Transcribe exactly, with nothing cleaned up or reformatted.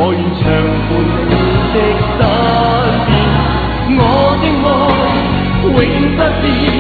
我愿常伴你的身边，我的爱永不变。